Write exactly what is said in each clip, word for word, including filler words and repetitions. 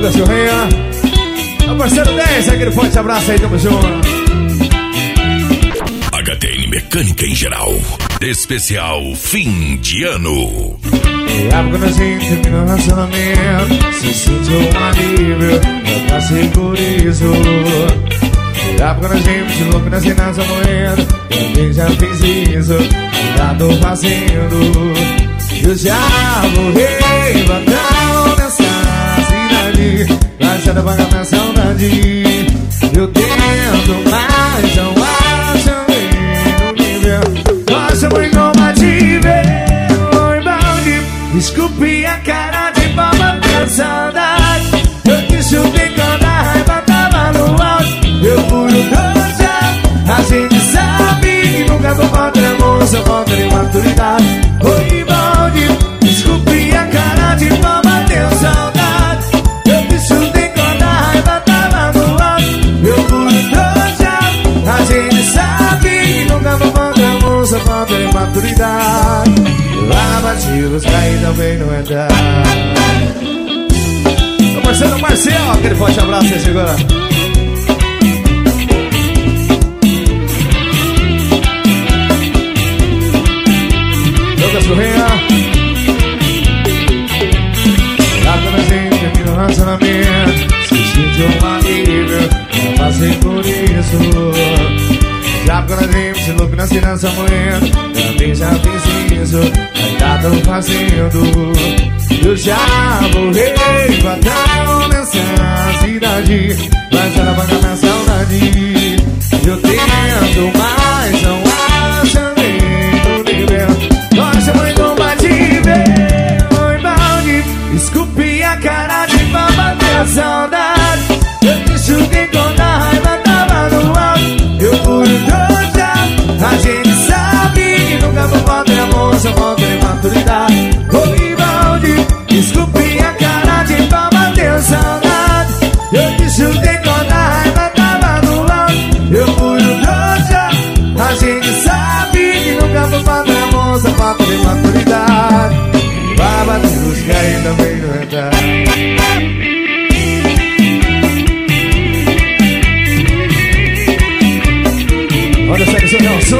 Lucas Correia, meu parceiro dez, aquele forte abraço aí, tamo junto. H T N Mecânica em geral, especial fim de ano. É quando a gente termina o relacionamento, se sentiu um alívio, eu passei por isso. É quando a gente se louco nas cenas moendo, eu também já fiz isso, ainda tô fazendo. Eu já morri, batão nessa cidade, baixada pra minha saudade. Eu tento, mas não acho no nível. Nossa, mãe, compatível. Oi, balde, desculpe a cara de palma da saudade. Eu te chutei quando a raiva tava no alto. Eu fui o doce, a gente sabe que nunca vou contra amor, só contra imaturidade. Oi, balde, desculpe a cara de palma da saudade. Eu te chutei quando a raiva tava no alto. Eu fui o doce, a gente sabe que nunca vou contra amor, só contra imaturidade. Lavativos cair também não é dar. Meu parceiro Marcel, aquele forte abraço aí, segura. Lucas Correia, lá quando a gente termina o relacionamento, se sentiu um alívio, eu passei por isso. Já quando a gente se louco na cirança moendo, também já fiz isso, ainda tô fazendo. Eu já morri, batão nessa cidade, mas ela vai dar minha saudade. Eu tento, mas não acho nem no nível. Nossa, mãe, compatível. Oi, balde, desculpe a cara de pau, bateu a saudade. Eu te chutei quando a raiva tava no alto. Eu fui o doce, a gente sabe que nunca vou contra amor, só contra imaturidade. Oi, balde, desculpe a cara de pau, bateu saudade. Eu te chutei quando a raiva tava no alto. Eu fui o doce, a gente sabe que nunca vou contra amor, só contra imaturidade. Baba de luz que aí também não entra. Olha essa que seu Nelson.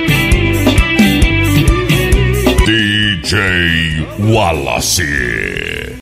D J Wallace.